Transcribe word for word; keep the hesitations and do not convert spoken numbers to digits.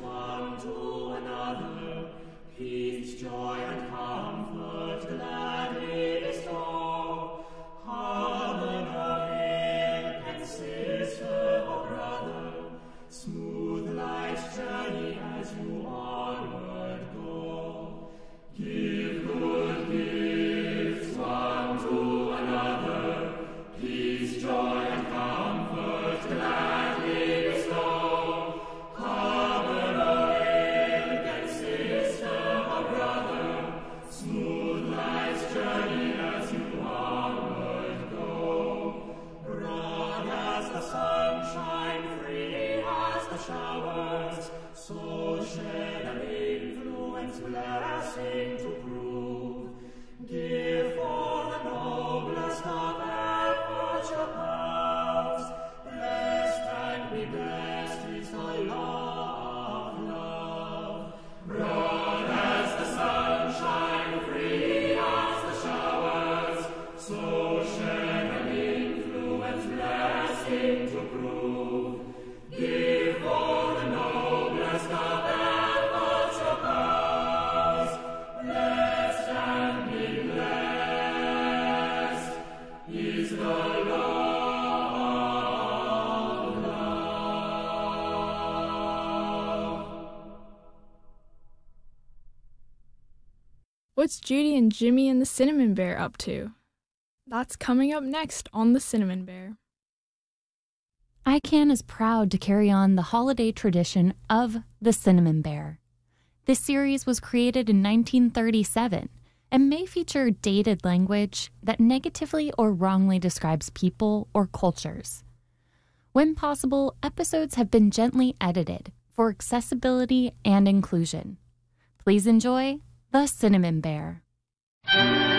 one to another, peace, joy, and comfort gladly bestow. Harbour hill and sister or brother, smooth life's journey as you onward go. Give good gifts one to another, peace, joy, and comfort gladly bestow. Harbour or and sister or brother, smooth life's journey as you onward go. Broad as the sunshine, free as the showers, so shed an influence blessing to prove. Give for the noblest of efforts your powers, blessed and be blessed is the law of love. Broad as the sunshine, free as the showers, so shed an influence blessing to prove. Give for the noblest of efforts your powers, blessed and be blessed is the law of love. What's Judy and Jimmy and the Cinnamon Bear up to? That's coming up next on The Cinnamon Bear. I CAN is proud to carry on the holiday tradition of the Cinnamon Bear. This series was created in nineteen thirty-seven and may feature dated language that negatively or wrongly describes people or cultures. When possible, episodes have been gently edited for accessibility and inclusion. Please enjoy The Cinnamon Bear.